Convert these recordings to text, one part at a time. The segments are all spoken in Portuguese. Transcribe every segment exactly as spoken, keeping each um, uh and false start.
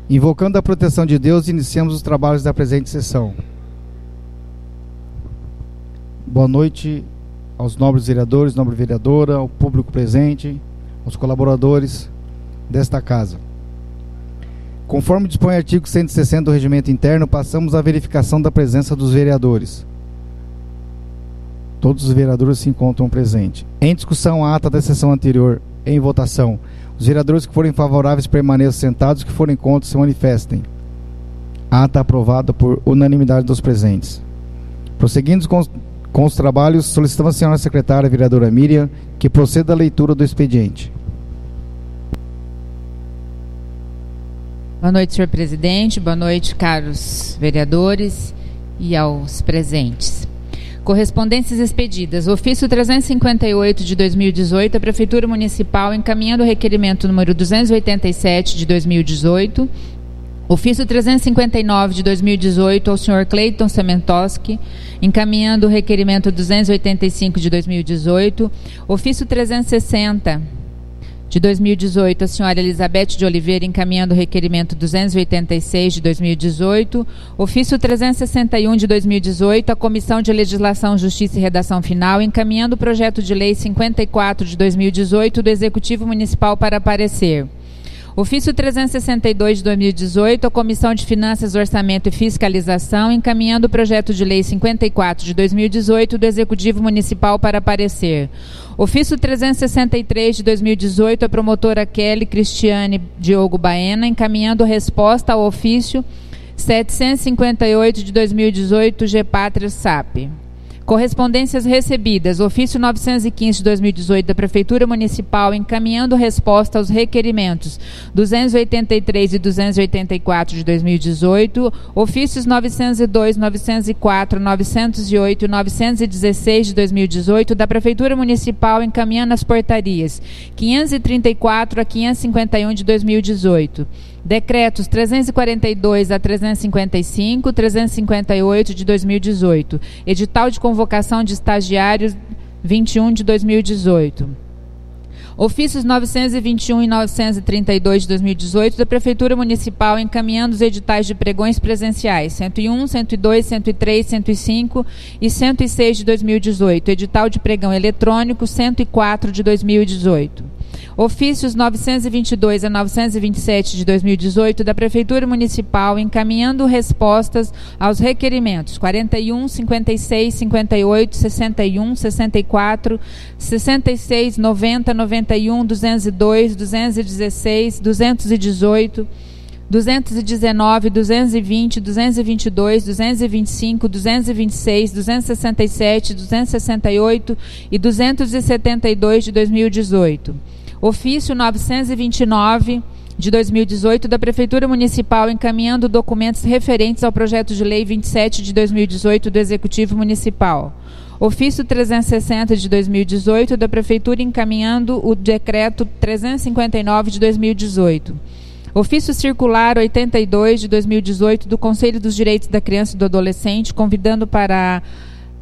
Invocando a proteção de Deus, iniciamos os trabalhos da presente sessão. Boa noite aos nobres vereadores, nobre vereadora, ao público presente, aos colaboradores desta casa. Conforme dispõe o artigo cento e sessenta do Regimento Interno, passamos à verificação da presença dos vereadores. Todos os vereadores se encontram presentes. Em discussão, a ata da sessão anterior. Em votação. Os vereadores que forem favoráveis permaneçam sentados, os que forem contra se manifestem. A ata aprovada por unanimidade dos presentes. Prosseguindo com os, com os trabalhos, solicitamos à senhora secretária, a vereadora Miriam, que proceda à leitura do expediente. Boa noite, senhor presidente. Boa noite, caros vereadores e aos presentes. Correspondências expedidas. Ofício trezentos e cinquenta e oito de dois mil e dezoito, a Prefeitura Municipal encaminhando o requerimento número duzentos e oitenta e sete de dois mil e dezoito. Ofício trezentos e cinquenta e nove de dois mil e dezoito ao senhor Cleiton Sementoski, encaminhando o requerimento duzentos e oitenta e cinco de dois mil e dezoito. Ofício trezentos e sessenta de dois mil e dezoito, a senhora Elizabeth de Oliveira, encaminhando o requerimento duzentos e oitenta e seis de dois mil e dezoito. Ofício trezentos e sessenta e um de dois mil e dezoito, a Comissão de Legislação, Justiça e Redação Final, encaminhando o projeto de lei cinquenta e quatro de dois mil e dezoito do Executivo Municipal para parecer. Ofício trezentos e sessenta e dois de dois mil e dezoito, a Comissão de Finanças, Orçamento e Fiscalização, encaminhando o projeto de lei cinquenta e quatro de dois mil e dezoito do Executivo Municipal para parecer. Ofício trezentos e sessenta e três de dois mil e dezoito, a promotora Kelly Cristiane Diogo Baena, encaminhando resposta ao ofício setecentos e cinquenta e oito de dois mil e dezoito, Gepátria S A P. Correspondências recebidas. Ofício novecentos e quinze de dois mil e dezoito da Prefeitura Municipal, encaminhando resposta aos requerimentos duzentos e oitenta e três e duzentos e oitenta e quatro de dois mil e dezoito. Ofícios novecentos e dois, novecentos e quatro, novecentos e oito e novecentos e dezesseis de dois mil e dezoito da Prefeitura Municipal, encaminhando as portarias quinhentos e trinta e quatro a quinhentos e cinquenta e um de dois mil e dezoito. Decretos trezentos e quarenta e dois a trezentos e cinquenta e cinco, trezentos e cinquenta e oito de dois mil e dezoito. Edital de convocação de estagiários vinte e um de dois mil e dezoito. Ofícios novecentos e vinte e um e novecentos e trinta e dois de dois mil e dezoito da Prefeitura Municipal, encaminhando os editais de pregões presenciais cento e um, cento e dois, cento e três, cento e cinco e cento e seis de dois mil e dezoito. Edital de pregão eletrônico cento e quatro de dois mil e dezoito. Ofícios novecentos e vinte e dois a novecentos e vinte e sete de dois mil e dezoito da Prefeitura Municipal, encaminhando respostas aos requerimentos quarenta e um, cinquenta e seis, cinquenta e oito, sessenta e um, sessenta e quatro, sessenta e seis, noventa, noventa e um, duzentos e dois, duzentos e dezesseis, duzentos e dezoito, duzentos e dezenove, duzentos e vinte, duzentos e vinte e dois, duzentos e vinte e cinco, duzentos e vinte e seis, duzentos e sessenta e sete, duzentos e sessenta e oito e duzentos e setenta e dois de dois mil e dezoito. Ofício novecentos e vinte e nove de dois mil e dezoito da Prefeitura Municipal, encaminhando documentos referentes ao projeto de lei vinte e sete de dois mil e dezoito do Executivo Municipal. Ofício trezentos e sessenta de dois mil e dezoito da Prefeitura, encaminhando o decreto trezentos e cinquenta e nove de dois mil e dezoito. Ofício circular oitenta e dois de dois mil e dezoito do Conselho dos Direitos da Criança e do Adolescente, convidando para a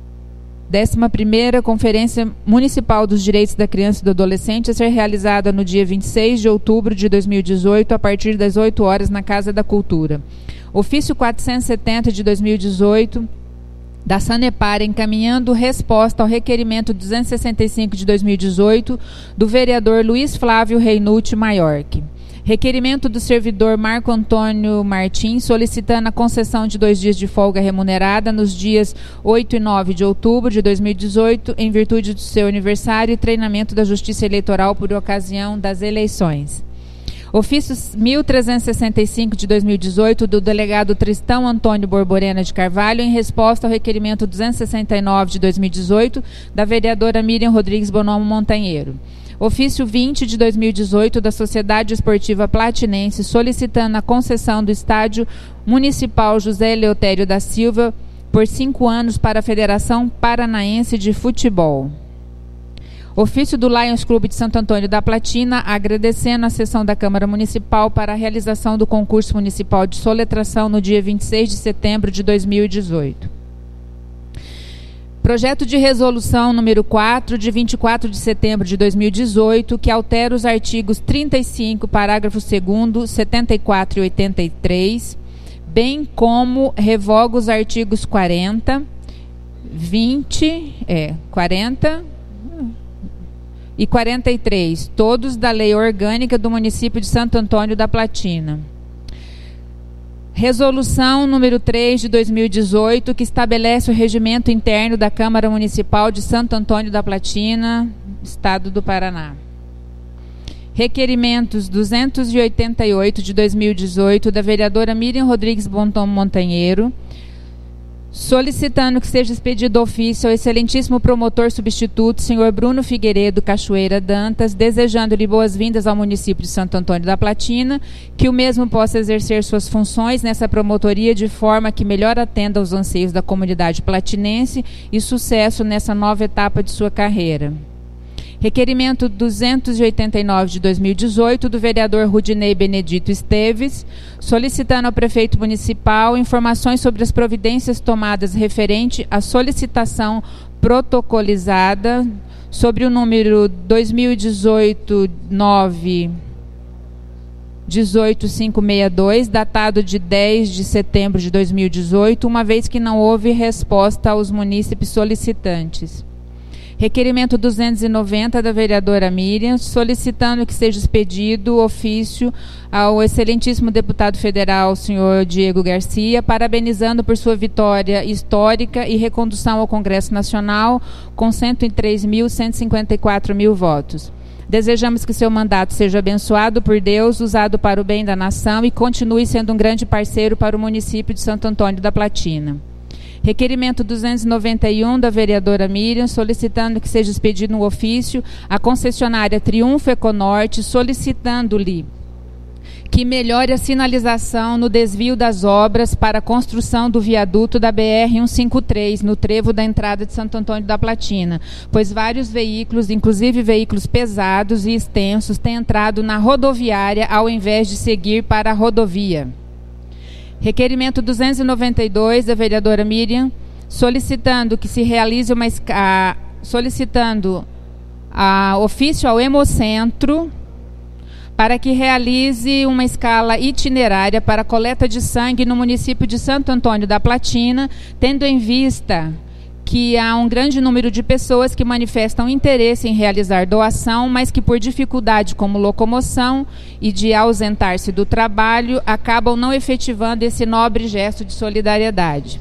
décima primeira Conferência Municipal dos Direitos da Criança e do Adolescente, a ser realizada no dia vinte e seis de outubro de dois mil e dezoito, a partir das oito horas, na Casa da Cultura. Ofício quatrocentos e setenta de dois mil e dezoito, da Sanepar, encaminhando resposta ao requerimento duzentos e sessenta e cinco de dois mil e dezoito, do vereador Luiz Flávio Reinucci Maiorque. Requerimento do servidor Marco Antônio Martins, solicitando a concessão de dois dias de folga remunerada nos dias oito e nove de outubro de dois mil e dezoito, em virtude do seu aniversário e treinamento da Justiça Eleitoral por ocasião das eleições. Ofício mil trezentos e sessenta e cinco de dois mil e dezoito do delegado Tristão Antônio Borborema de Carvalho, em resposta ao requerimento duzentos e sessenta e nove de dois mil e dezoito da vereadora Miriam Rodrigues Bonomo Montanheiro. Ofício vinte de dois mil e dezoito da Sociedade Esportiva Platinense, solicitando a concessão do Estádio Municipal José Eleutério da Silva por cinco anos para a Federação Paranaense de Futebol. Ofício do Lions Clube de Santo Antônio da Platina, agradecendo a sessão da Câmara Municipal para a realização do concurso municipal de soletração no dia vinte e seis de setembro de dois mil e dezoito. Projeto de resolução número quatro, de vinte e quatro de setembro de dois mil e dezoito, que altera os artigos trinta e cinco, parágrafo segundo, setenta e quatro e oitenta e três, bem como revoga os artigos quarenta, vinte, é, quarenta e quarenta e três, todos da Lei Orgânica do município de Santo Antônio da Platina. Resolução número três de dois mil e dezoito, que estabelece o regimento interno da Câmara Municipal de Santo Antônio da Platina, Estado do Paraná. Requerimentos duzentos e oitenta e oito de dois mil e dezoito, da vereadora Miriam Rodrigues Bonton Montanheiro, solicitando que seja expedido ofício ao excelentíssimo promotor substituto, senhor Bruno Figueiredo Cachoeira Dantas, desejando-lhe boas-vindas ao município de Santo Antônio da Platina, que o mesmo possa exercer suas funções nessa promotoria de forma que melhor atenda aos anseios da comunidade platinense e sucesso nessa nova etapa de sua carreira. Requerimento duzentos e oitenta e nove de dois mil e dezoito, do vereador Rudinei Benedito Esteves, solicitando ao prefeito municipal informações sobre as providências tomadas referente à solicitação protocolizada sobre o número dois mil e dezoito nove dezoito mil quinhentos e sessenta e dois, datado de dez de setembro de dois mil e dezoito, uma vez que não houve resposta aos munícipes solicitantes. Requerimento duzentos e noventa, da vereadora Miriam, solicitando que seja expedido ofício ao excelentíssimo deputado federal, senhor Diego Garcia, parabenizando por sua vitória histórica e recondução ao Congresso Nacional com cento e três mil cento e cinquenta e quatro mil votos. Desejamos que seu mandato seja abençoado por Deus, usado para o bem da nação e continue sendo um grande parceiro para o município de Santo Antônio da Platina. Requerimento duzentos e noventa e um, da vereadora Miriam, solicitando que seja expedido um ofício à concessionária Triunfo Econorte, solicitando-lhe que melhore a sinalização no desvio das obras para a construção do viaduto da B R cento e cinquenta e três, no trevo da entrada de Santo Antônio da Platina, pois vários veículos, inclusive veículos pesados e extensos, têm entrado na rodoviária ao invés de seguir para a rodovia. Requerimento duzentos e noventa e dois, da vereadora Miriam, solicitando que se realize uma a, solicitando a ofício ao Hemocentro para que realize uma escala itinerária para coleta de sangue no município de Santo Antônio da Platina, tendo em vista que há um grande número de pessoas que manifestam interesse em realizar doação, mas que por dificuldade como locomoção e de ausentar-se do trabalho, acabam não efetivando esse nobre gesto de solidariedade.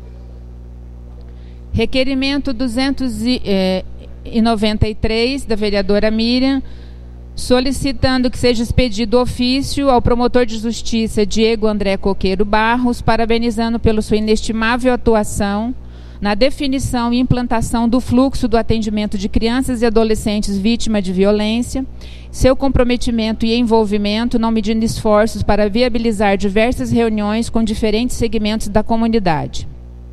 Requerimento duzentos e noventa e três, da vereadora Miriam, solicitando que seja expedido ofício ao promotor de justiça Diego André Coqueiro Barros, parabenizando pela sua inestimável atuação na definição e implantação do fluxo do atendimento de crianças e adolescentes vítimas de violência, seu comprometimento e envolvimento, não medindo esforços para viabilizar diversas reuniões com diferentes segmentos da comunidade.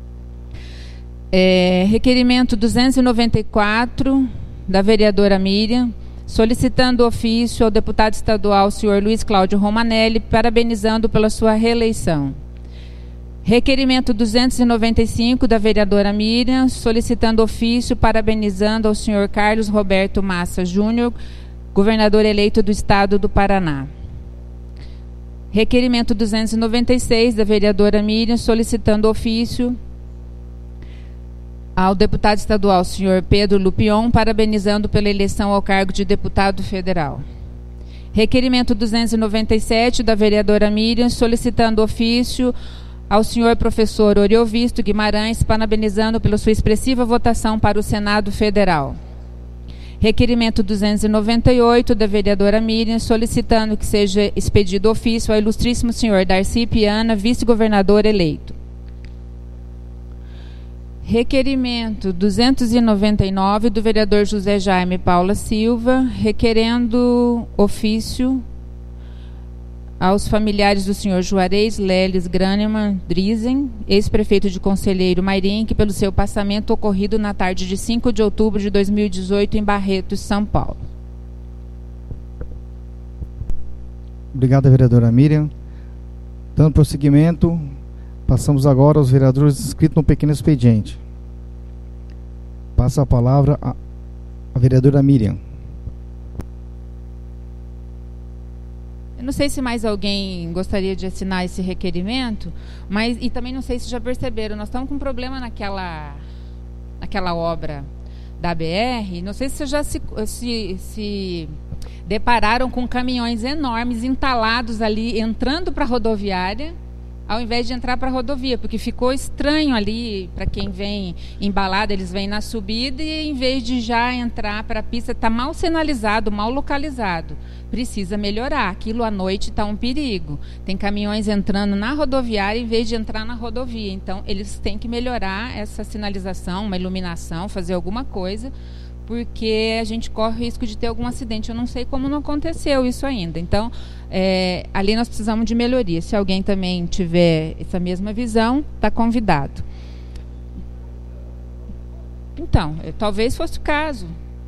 É, requerimento duzentos e noventa e quatro, da vereadora Miriam, solicitando ofício ao deputado estadual, senhor Luiz Cláudio Romanelli, parabenizando pela sua reeleição. Requerimento duzentos e noventa e cinco, da vereadora Miriam, solicitando ofício, parabenizando ao senhor Carlos Roberto Massa Júnior, governador eleito do estado do Paraná. Requerimento duzentos e noventa e seis, da vereadora Miriam, solicitando ofício ao deputado estadual, senhor Pedro Lupion, parabenizando pela eleição ao cargo de deputado federal. Requerimento duzentos e noventa e sete, da vereadora Miriam, solicitando ofício ao senhor professor Oriovisto Guimarães, parabenizando pela sua expressiva votação para o Senado Federal. Requerimento duzentos e noventa e oito, da vereadora Miriam, solicitando que seja expedido ofício ao ilustríssimo senhor Darcy Piana, vice-governador eleito. Requerimento duzentos e noventa e nove, do vereador José Jaime Paula Silva, requerendo ofício aos familiares do senhor Juarez Leles Graneman Drizen, ex-prefeito de Conselheiro Mairim, que pelo seu passamento ocorrido na tarde de cinco de outubro de dois mil e dezoito em Barretos, São Paulo. Obrigado, vereadora Miriam. Dando prosseguimento, passamos agora aos vereadores inscritos no pequeno expediente. Passo a palavra à, à vereadora Miriam. Eu não sei se mais alguém gostaria de assinar esse requerimento, mas e também não sei se já perceberam, nós estamos com um problema naquela, naquela obra da B R, não sei se vocês já se, se, se depararam com caminhões enormes entalados ali, entrando para a rodoviária, ao invés de entrar para a rodovia, porque ficou estranho ali, para quem vem embalado, eles vêm na subida e em vez de já entrar para a pista, está mal sinalizado, mal localizado. Precisa melhorar, aquilo à noite está um perigo. Tem caminhões entrando na rodoviária em vez de entrar na rodovia, então eles têm que melhorar essa sinalização, uma iluminação, fazer alguma coisa, porque a gente corre o risco de ter algum acidente. Eu não sei como não aconteceu isso ainda. Então, é, ali nós precisamos de melhoria. Se alguém também tiver essa mesma visão, está convidado. Então, talvez fosse o caso.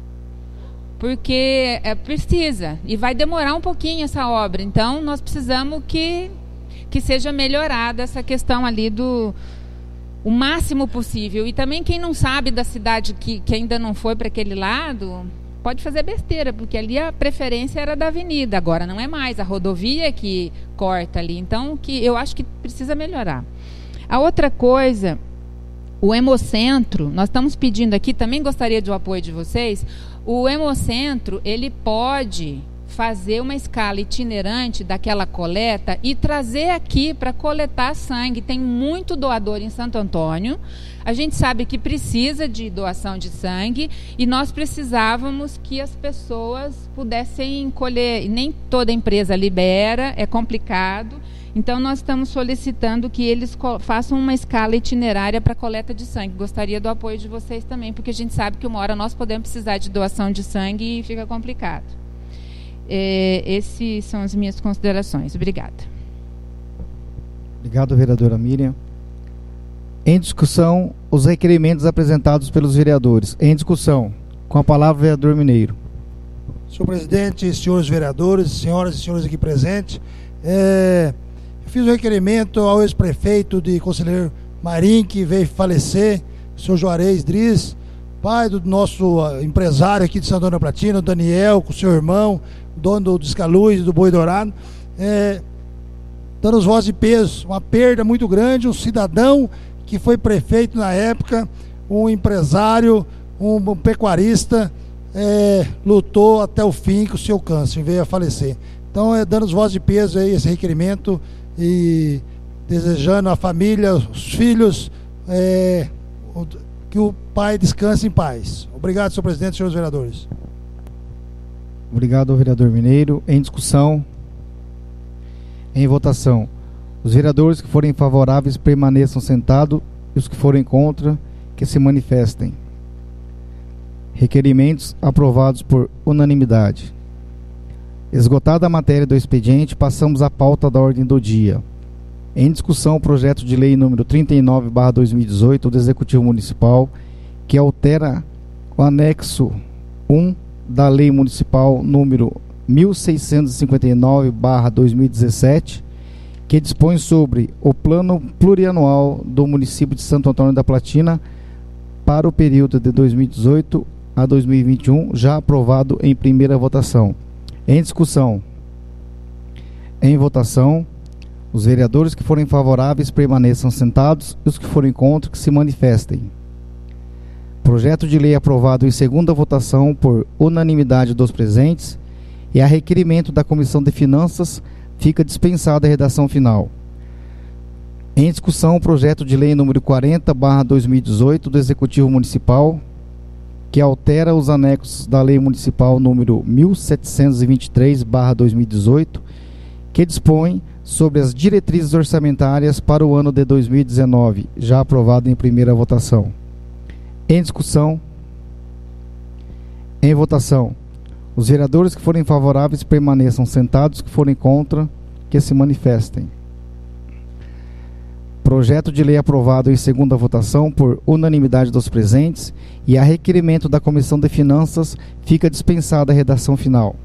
Porque é, precisa. E vai demorar um pouquinho essa obra. Então, nós precisamos que, que seja melhorada essa questão ali do... o máximo possível. E também quem não sabe da cidade que, que ainda não foi para aquele lado, pode fazer besteira, porque ali a preferência era da avenida, agora não é mais, a rodovia que corta ali. Então, que eu acho que precisa melhorar. A outra coisa, o Hemocentro, nós estamos pedindo aqui, também gostaria do apoio de vocês, o Hemocentro, ele pode fazer uma escala itinerante daquela coleta e trazer aqui para coletar sangue. Tem muito doador em Santo Antônio. A gente sabe que precisa de doação de sangue e nós precisávamos que as pessoas pudessem colher. Nem toda empresa libera, é complicado. Então, nós estamos solicitando que eles façam uma escala itinerária para coleta de sangue. Gostaria do apoio de vocês também, porque a gente sabe que uma hora nós podemos precisar de doação de sangue e fica complicado. É, essas são as minhas considerações. Obrigada. Obrigado, vereadora Miriam. Em discussão, os requerimentos apresentados pelos vereadores. Em discussão, com a palavra o vereador Mineiro. Senhor presidente, senhores vereadores, senhoras e senhores aqui presentes, é, eu fiz um requerimento ao ex-prefeito de Conselheiro Marim, que veio falecer, o senhor Juarez Driz, pai do nosso empresário aqui de Santana Platina, o Daniel, com o seu irmão, dono do Escaluz, do Boi Dourado, é, dando os voz de peso, uma perda muito grande, um cidadão que foi prefeito na época, um empresário, um, um pecuarista, é, lutou até o fim com o seu câncer, veio a falecer. Então, é dando os voz de peso aí, esse requerimento, e desejando à família, os filhos, é, que o pai descanse em paz. Obrigado, senhor presidente e senhores vereadores. Obrigado, vereador Mineiro. Em discussão, em votação, os vereadores que forem favoráveis permaneçam sentados e os que forem contra, que se manifestem. Requerimentos aprovados por unanimidade. Esgotada a matéria do expediente, passamos à pauta da ordem do dia. Em discussão, o projeto de lei número trinta e nove barra dois mil e dezoito do Executivo Municipal, que altera o anexo um da Lei Municipal número mil seiscentos e cinquenta e nove barra dois mil e dezessete, que dispõe sobre o plano plurianual do município de Santo Antônio da Platina para o período de dois mil e dezoito a dois mil e vinte e um, já aprovado em primeira votação. Em discussão, em votação, os vereadores que forem favoráveis permaneçam sentados e os que forem contra que se manifestem. Projeto de lei aprovado em segunda votação por unanimidade dos presentes e a requerimento da Comissão de Finanças fica dispensada a redação final. Em discussão, o projeto de lei número quarenta barra dois mil e dezoito do Executivo Municipal, que altera os anexos da Lei Municipal número mil setecentos e vinte e três barra dois mil e dezoito, que dispõe sobre as diretrizes orçamentárias para o ano de dois mil e dezenove, já aprovado em primeira votação. Em discussão, em votação, os vereadores que forem favoráveis permaneçam sentados, que forem contra, que se manifestem. Projeto de lei aprovado em segunda votação por unanimidade dos presentes e a requerimento da Comissão de Finanças fica dispensada a redação final.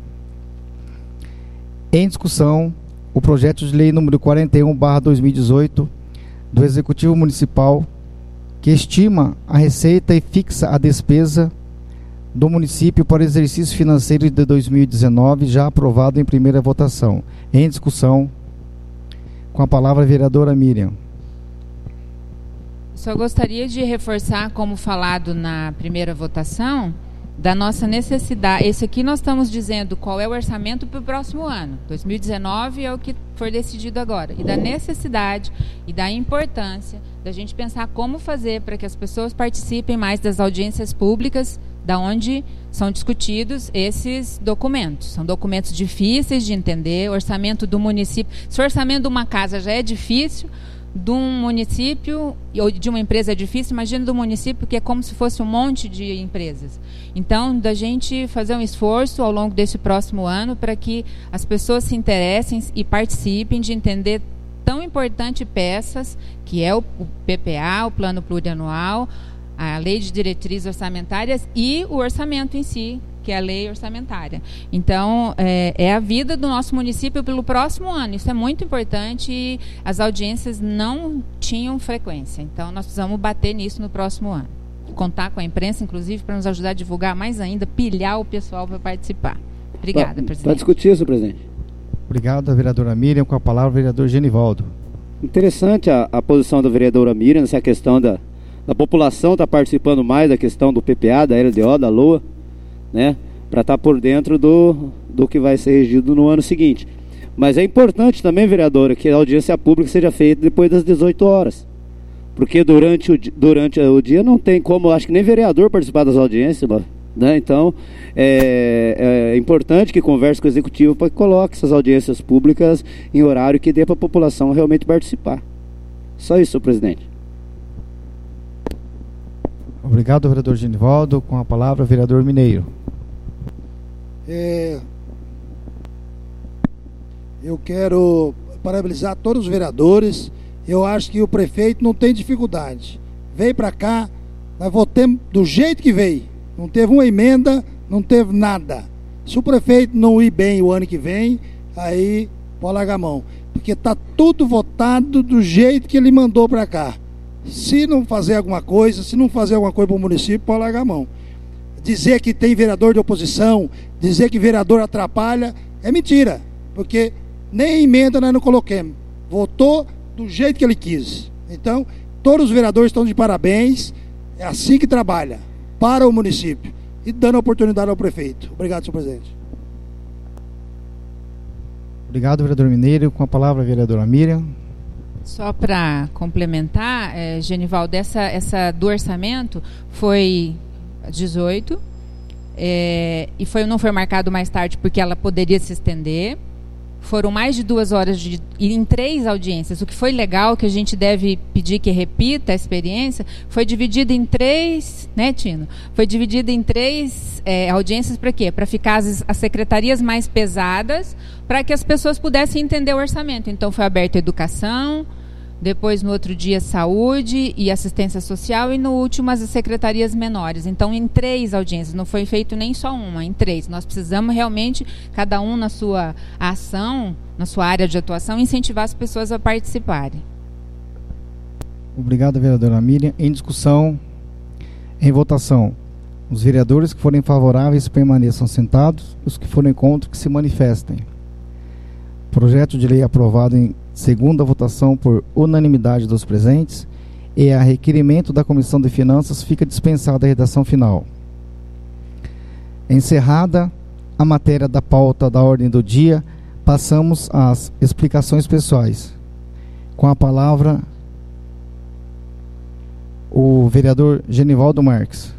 Em discussão, o projeto de lei número quarenta e um barra dois mil e dezoito do Executivo Municipal, que estima a receita e fixa a despesa do município para o exercício financeiro de dois mil e dezenove, já aprovado em primeira votação. Em discussão, com a palavra a vereadora Miriam. Só gostaria de reforçar, como falado na primeira votação, da nossa necessidade. Esse aqui nós estamos dizendo qual é o orçamento para o próximo ano. dois mil e dezenove é o que foi decidido agora. E da necessidade e da importância da gente pensar como fazer para que as pessoas participem mais das audiências públicas, da onde são discutidos esses documentos. São documentos difíceis de entender. Orçamento do município. Se o orçamento de uma casa já é difícil, de um município ou de uma empresa é difícil, imagina do município, que é como se fosse um monte de empresas. Então, da gente fazer um esforço ao longo desse próximo ano para que as pessoas se interessem e participem de entender tão importante peças, que é o P P A, o Plano Plurianual, a Lei de Diretrizes Orçamentárias e o orçamento em si, que é a lei orçamentária. Então, é, é a vida do nosso município pelo próximo ano. Isso é muito importante e as audiências não tinham frequência. Então, nós precisamos bater nisso no próximo ano. Contar com a imprensa, inclusive, para nos ajudar a divulgar mais ainda, pilhar o pessoal para participar. Obrigada, pra, presidente. Para discutir isso, presidente. Obrigado, vereadora Miriam. Com a palavra, o vereador Genivaldo. Interessante a, a posição da vereadora Miriam nessa questão da, da população estar tá participando mais da questão do P P A, da L D O, da L O A, né, para estar tá por dentro do, do que vai ser regido no ano seguinte. Mas é importante também, vereadora, que a audiência pública seja feita depois das dezoito horas. Porque durante o, durante o dia não tem como, acho que nem vereador participar das audiências, né? Então, é, é importante que converse com o executivo para que coloque essas audiências públicas em horário que dê para a população realmente participar. Só isso, senhor presidente. Obrigado, vereador Genivaldo. Com a palavra, vereador Mineiro. É, eu quero parabenizar todos os vereadores. Eu acho que o prefeito não tem dificuldade. Veio para cá, nós votamos do jeito que veio. Não teve uma emenda, não teve nada. Se o prefeito não ir bem o ano que vem, aí pode largar a mão. Porque está tudo votado do jeito que ele mandou para cá. Se não fazer alguma coisa, se não fazer alguma coisa para o município, pode largar a mão. Dizer que tem vereador de oposição, dizer que vereador atrapalha, é mentira. Porque nem emenda nós não coloquemos. Votou do jeito que ele quis. Então, todos os vereadores estão de parabéns. É assim que trabalha, para o município. E dando oportunidade ao prefeito. Obrigado, senhor presidente. Obrigado, vereador Mineiro. Com a palavra, a vereadora Miriam. Só para complementar, é, Genivaldo, essa, essa do orçamento foi dezoito, é, e foi, não foi marcado mais tarde porque ela poderia se estender. Foram mais de duas horas de, em três audiências. O que foi legal, que a gente deve pedir que repita a experiência, foi dividido em três, né, Tino? Foi dividido em três é, audiências para quê? Para ficar as, as secretarias mais pesadas, para que as pessoas pudessem entender o orçamento. Então foi aberta a educação, depois no outro dia saúde e assistência social, e no último as secretarias menores. Então em três audiências, não foi feito nem só uma, em três. Nós precisamos realmente, cada um na sua ação, na sua área de atuação, incentivar as pessoas a participarem. Obrigado, vereadora Miriam. Em discussão, em votação, os vereadores que forem favoráveis permaneçam sentados, os que forem contra que se manifestem. Projeto de lei aprovado em segunda votação por unanimidade dos presentes, e a requerimento da Comissão de Finanças fica dispensada a redação final. Encerrada a matéria da pauta da ordem do dia, passamos às explicações pessoais. Com a palavra, o vereador Genivaldo Marques.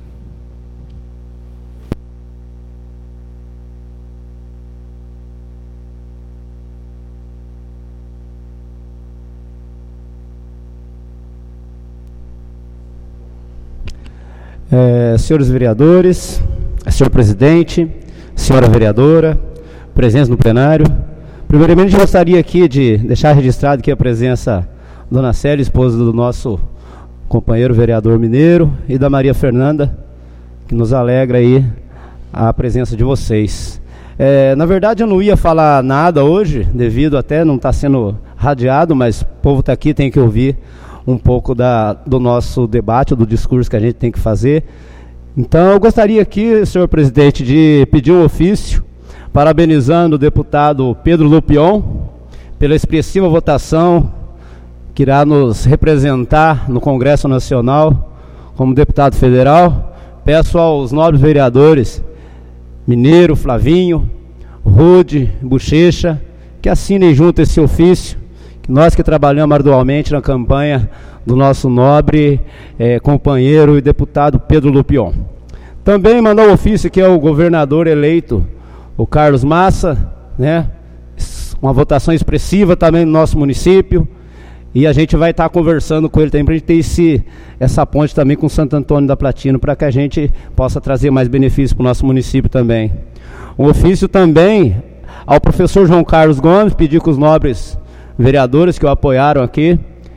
É, senhores vereadores, senhor presidente, senhora vereadora, presença no plenário. Primeiramente, gostaria aqui de deixar registrado aqui a presença da dona Célia, esposa do nosso companheiro vereador Mineiro, e da Maria Fernanda, que nos alegra aí a presença de vocês. É, na verdade, eu não ia falar nada hoje, devido até não estar sendo radiado, mas o povo está aqui, tem que ouvir um pouco da, do nosso debate, do discurso que a gente tem que fazer. Então, eu gostaria aqui, senhor presidente, de pedir um ofício parabenizando o deputado Pedro Lupion pela expressiva votação que irá nos representar no Congresso Nacional como deputado federal. Peço aos nobres vereadores Mineiro, Flavinho, Rude, Bochecha, que assinem junto esse ofício, que nós que trabalhamos arduamente na campanha do nosso nobre eh, companheiro e deputado Pedro Lupion. Também mandou um ofício que é o governador eleito, o Carlos Massa, né? Uma votação expressiva também no nosso município, e a gente vai estar conversando com ele também para a gente ter esse, essa ponte também com Santo Antônio da Platina, para que a gente possa trazer mais benefícios para o nosso município também. Um ofício também ao professor João Carlos Gomes, pedir que os nobres vereadores que o apoiaram aqui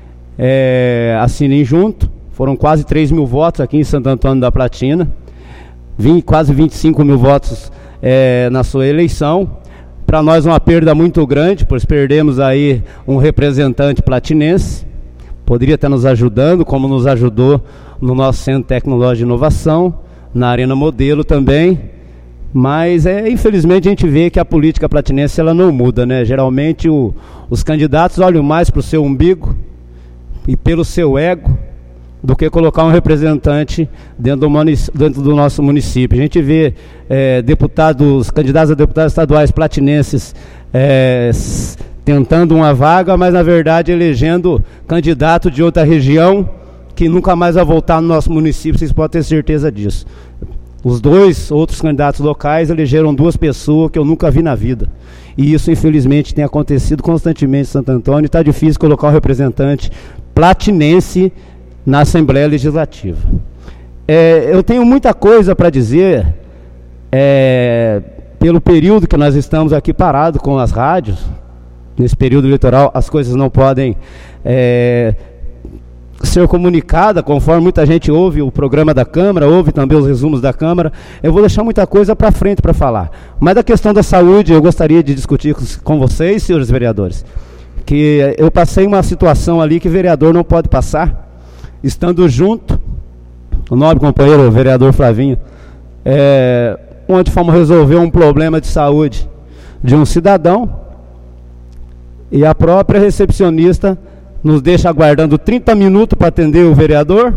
é, assinem junto. Foram quase três mil votos aqui em Santo Antônio da Platina, vinte, quase vinte e cinco mil votos é, na sua eleição. Para nós uma perda muito grande, pois perdemos aí um representante platinense, poderia estar nos ajudando, como nos ajudou no nosso Centro Tecnológico de Inovação, na Arena Modelo também, mas é, infelizmente a gente vê que a política platinense ela não muda, né? Geralmente o, os candidatos olham mais para o seu umbigo e pelo seu ego, do que colocar um representante dentro do, dentro do nosso município. A gente vê é, deputados, candidatos a deputados estaduais platinenses é, tentando uma vaga, mas na verdade elegendo candidato de outra região que nunca mais vai voltar no nosso município, vocês podem ter certeza disso. Os dois outros candidatos locais elegeram duas pessoas que eu nunca vi na vida. E isso, infelizmente, tem acontecido constantemente em Santo Antônio, e está difícil colocar um representante platinense na Assembleia Legislativa. É, eu tenho muita coisa para dizer, é, pelo período que nós estamos aqui parados com as rádios. Nesse período eleitoral as coisas não podem é, ser comunicadas, conforme muita gente ouve o programa da Câmara, ouve também os resumos da Câmara. Eu vou deixar muita coisa para frente para falar, mas da questão da saúde eu gostaria de discutir com vocês, senhores vereadores, que eu passei uma situação ali que vereador não pode passar, estando junto, o nobre companheiro, o vereador Flavinho, é, onde fomos resolver um problema de saúde de um cidadão, e a própria recepcionista nos deixa aguardando trinta minutos para atender o vereador,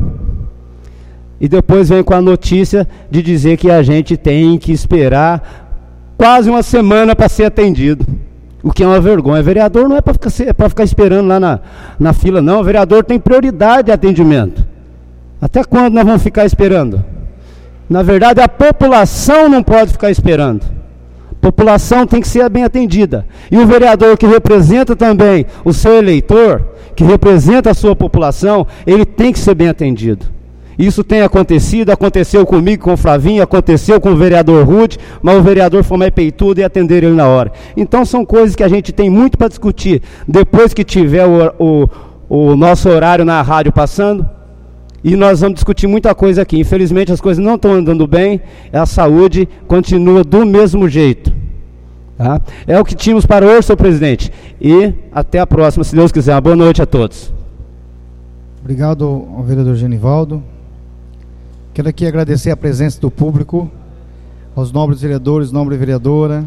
e depois vem com a notícia de dizer que a gente tem que esperar quase uma semana para ser atendido. O que é uma vergonha. O vereador não é para ficar, é para ficar esperando lá na, na fila, não. O vereador tem prioridade de atendimento. Até quando nós vamos ficar esperando? Na verdade, a população não pode ficar esperando. A população tem que ser bem atendida. E o vereador que representa também o seu eleitor, que representa a sua população, ele tem que ser bem atendido. Isso tem acontecido, aconteceu comigo, com o Flavinho, aconteceu com o vereador Rude, mas o vereador foi mais peitudo e atenderam ele na hora. Então são coisas que a gente tem muito para discutir. Depois que tiver o, o, o nosso horário na rádio passando, e nós vamos discutir muita coisa aqui. Infelizmente as coisas não estão andando bem, a saúde continua do mesmo jeito. Tá? É o que tínhamos para hoje, senhor presidente. E até a próxima, se Deus quiser. Uma boa noite a todos. Obrigado ao vereador Genivaldo. Quero aqui agradecer a presença do público, aos nobres vereadores, nobre vereadora,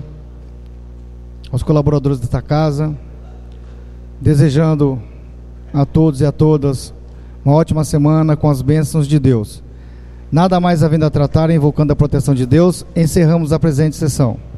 aos colaboradores desta casa, desejando a todos e a todas uma ótima semana com as bênçãos de Deus. Nada mais havendo a tratar, invocando a proteção de Deus, encerramos a presente sessão.